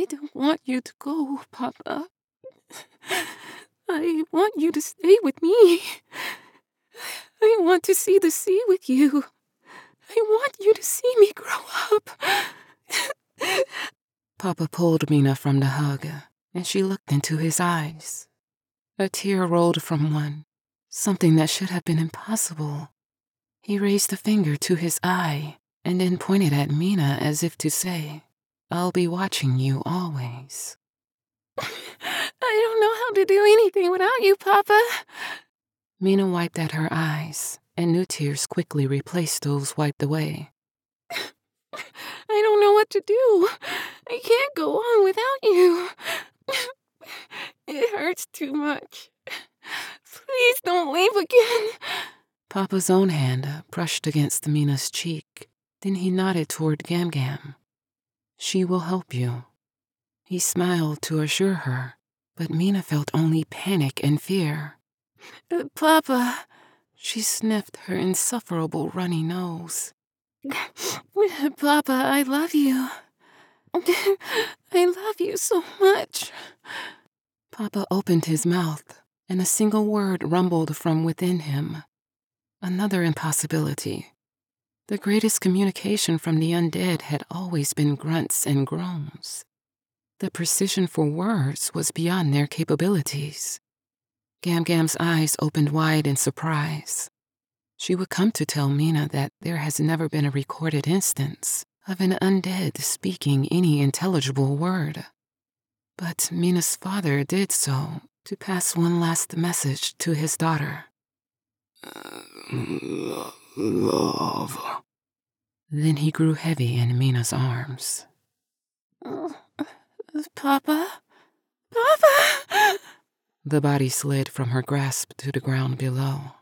don't want you to go, Papa. I want you to stay with me. I want to see the sea with you. I want you to see me grow up. Papa pulled Mina from the hug, and she looked into his eyes. A tear rolled from one, something that should have been impossible. He raised a finger to his eye and then pointed at Mina as if to say, "I'll be watching you always." I don't know how to do anything without you, Papa. Mina wiped at her eyes, and new tears quickly replaced those wiped away. I don't know what to do. I can't go on without you. It hurts too much. Please don't leave again. Papa's own hand brushed against Mina's cheek. Then he nodded toward Gam Gam. She will help you. He smiled to assure her, but Mina felt only panic and fear. Papa, she sniffed her insufferable runny nose. Papa, I love you. I love you so much. Papa opened his mouth, and a single word rumbled from within him. Another impossibility. The greatest communication from the undead had always been grunts and groans. The precision for words was beyond their capabilities. Gam Gam's eyes opened wide in surprise. She would come to tell Mina that there has never been a recorded instance of an undead speaking any intelligible word. But Mina's father did so to pass one last message to his daughter. Love. Then he grew heavy in Mina's arms. Papa? Papa! The body slid from her grasp to the ground below.